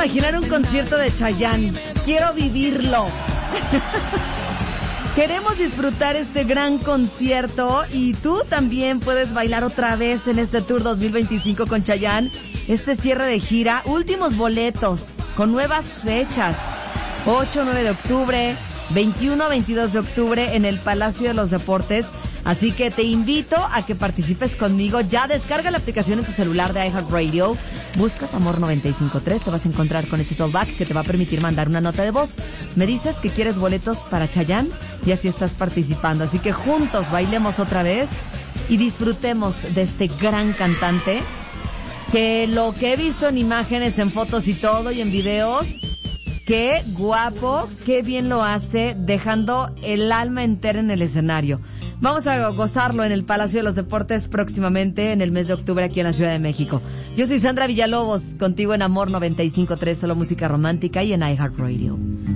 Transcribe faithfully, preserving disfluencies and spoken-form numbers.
imaginar un concierto de Chayanne. Quiero vivirlo. Queremos disfrutar este gran concierto y tú también puedes bailar otra vez en este Tour dos mil veinticinco con Chayanne. Este cierre de gira, últimos boletos con nuevas fechas. ocho a nueve de octubre, veintiuno a veintidós de octubre en el Palacio de los Deportes. Así que te invito a que participes conmigo. Ya descarga la aplicación en tu celular de iHeartRadio. Buscas Amor noventa y cinco punto tres. Te vas a encontrar con ese talkback que te va a permitir mandar una nota de voz. Me dices que quieres boletos para Chayanne y así estás participando. Así que juntos bailemos otra vez y disfrutemos de este gran cantante que lo que he visto en imágenes, en fotos y todo y en videos, qué guapo, qué bien lo hace, dejando el alma entera en el escenario. Vamos a gozarlo en el Palacio de los Deportes próximamente en el mes de octubre aquí en la Ciudad de México. Yo soy Sandra Villalobos, contigo en Amor noventa y cinco punto tres, solo música romántica y en iHeartRadio.